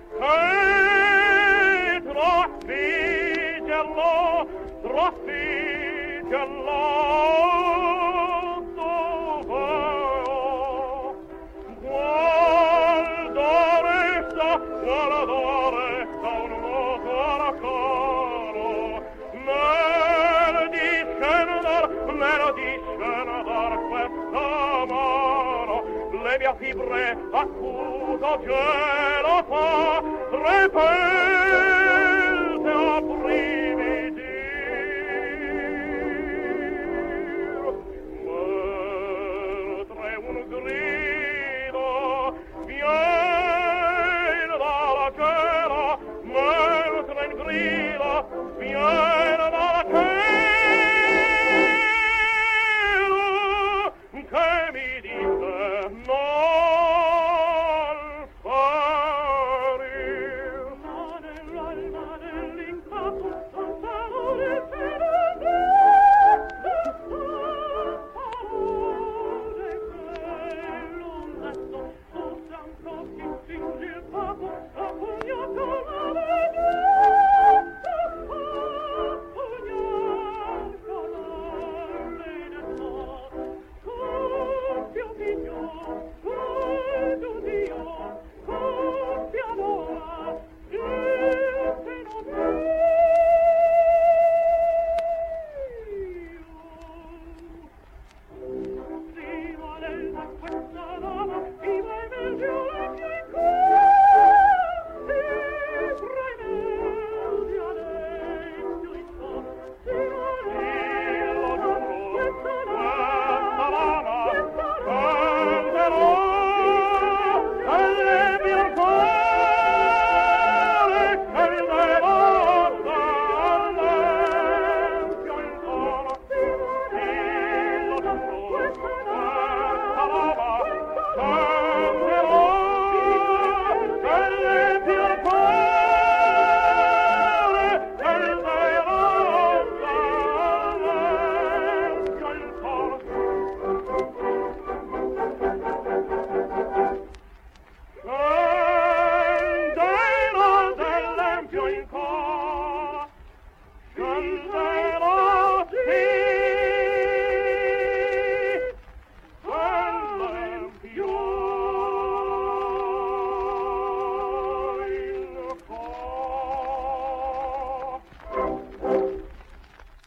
fibre accuso cielo fa repelte a brividir mentre un grido viene dalla cera mentre un grido viene dalla cera che mi dice non farir nell'incapo parole parole l'ondato usa un crocchi finge il papo a pugnato Scendero dell'empio in cor, scendero